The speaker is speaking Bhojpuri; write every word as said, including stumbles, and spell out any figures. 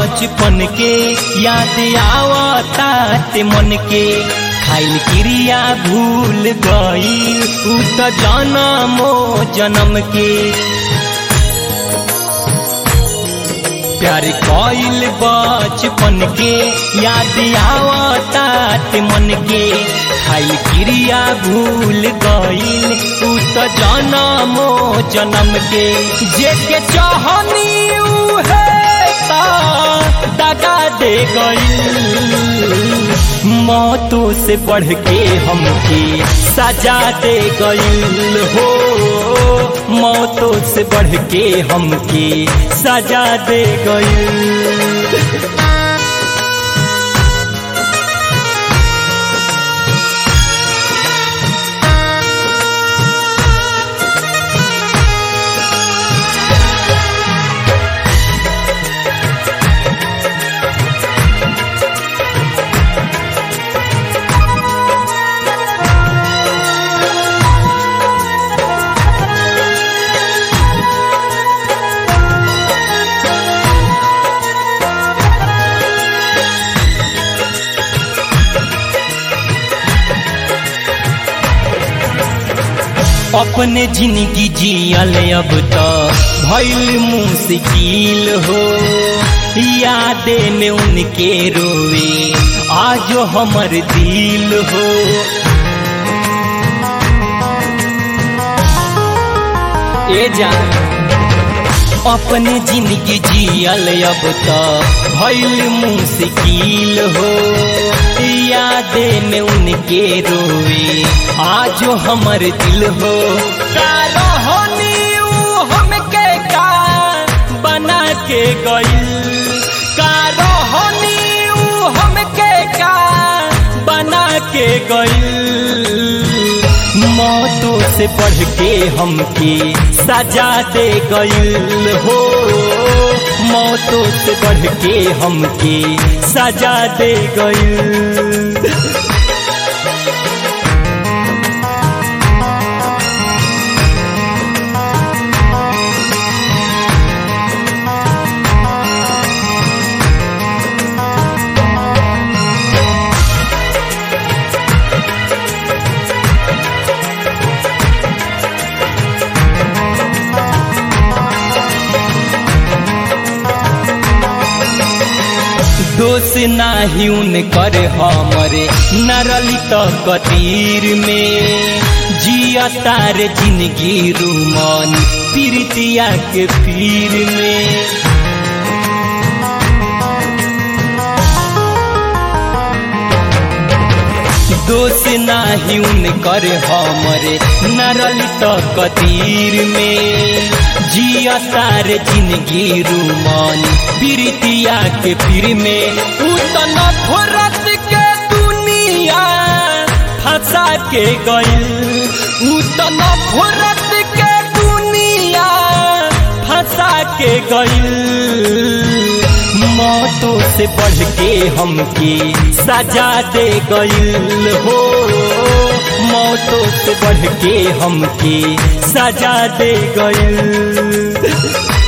बचपन के याद आवता ते मन के खाइल क्रिया भूल गईल उ त जनमो जन्म के प्यार कईल बचपन के याद आवता ते मन के खाइल क्रिया भूल गईल उ त जनमो जन्म के जेके चाहनी उहे दगा दे गईल मौतों से बढ़ के हमके सजा दे गईल हो मौतों से बढ़ के हमके सजा दे गईल। अपने जिंदगी जियल अब तो भइल मुश्किल हो यादे में उनके रोवे आज हमर दिल हो ए जान अपने जिंदगी जियल अब तो भइल मुश्किल हो यादे में उनके रोवे आज हमर दिल हो कारोहनी हमके का बना के गईल कारोहनी हमके का बना के गईल मौतों से बढ़ के हमके सजा दे गईल हो मौतों से बढ़ के हमके सजा दे गईल। दोष नाही उनकर हमरे नरली तो कतीर में जिया तार जिंदगी रूमान पीरितिया के पीर में दोष नाही उनकर हमरे नरली तो कतीर में जिया तार जिंदगी रूमान पीरितिया के पीर में उतना फुरत के दुनिया फंसा के गईल उतना फुरत के दुनिया फंसा के गईल मौतों से बढ़ के हमके सजा दे गईल हो मौतों से बढ़ के हमके सजा दे गईल।